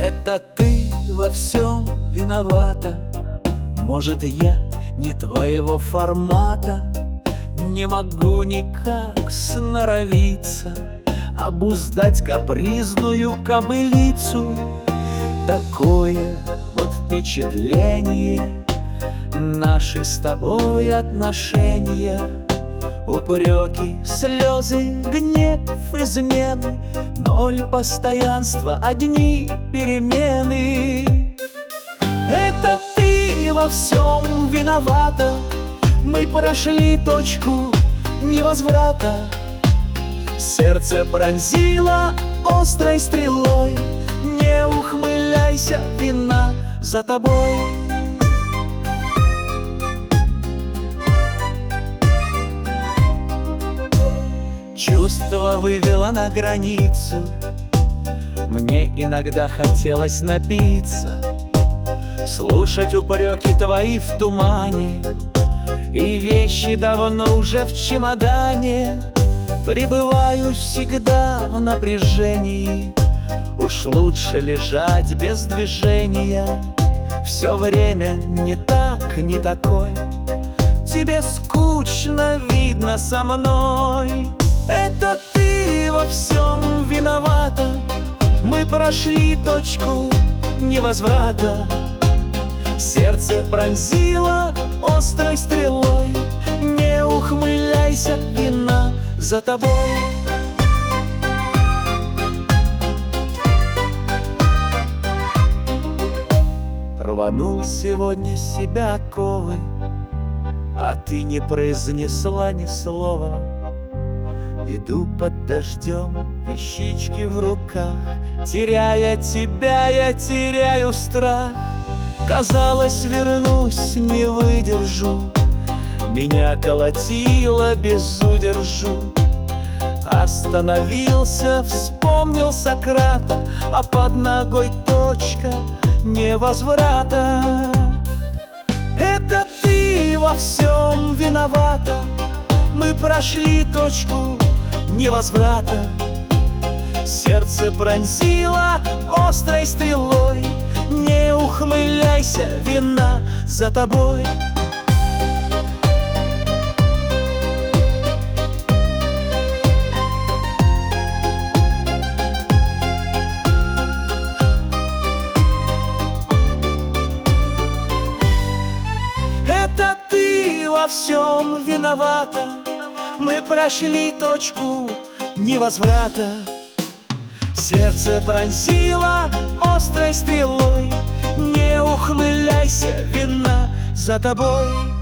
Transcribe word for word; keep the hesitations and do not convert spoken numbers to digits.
Это ты во всем виновата. Может, я не твоего формата, не могу никак сноровиться, обуздать капризную кобылицу. Такое вот впечатление наши с тобой отношения. Упреки, слезы, гнев, измены, ноль постоянства, одни перемены. Это ты во всем виновата. Мы прошли точку невозврата. Сердце пронзило острой стрелой. Не ухмыляйся, вина за тобой. Чувство вывело на границу. Мне иногда хотелось напиться, слушать упреки твои в тумане, и вещи давно уже в чемодане. Пребываю всегда в напряжении. Уж лучше лежать без движения. Все время не так, не такой. Тебе скучно, видно, со мной. Это ты во всем виновата. Мы прошли точку невозврата. Сердце пронзило острой стрелой. Не ухмыляйся, вина за тобой. Рванул сегодня с себя оковы, а ты не произнесла ни слова. Иду под дождем, вещички в руках. Теряя тебя, я теряю страх. Казалось, вернусь, не выдержу. Меня колотило безудержу. Остановился, вспомнил Сократа, а под ногой точка невозврата. Это ты во всем виновата. Мы прошли точку невозврата. Сердце пронзило острой стрелой. Не ухмыляйся, вина за тобой. Это ты во всем виновата. Мы прошли точку невозврата. Сердце пронзило острой стрелой. Не ухмыляйся, вина за тобой.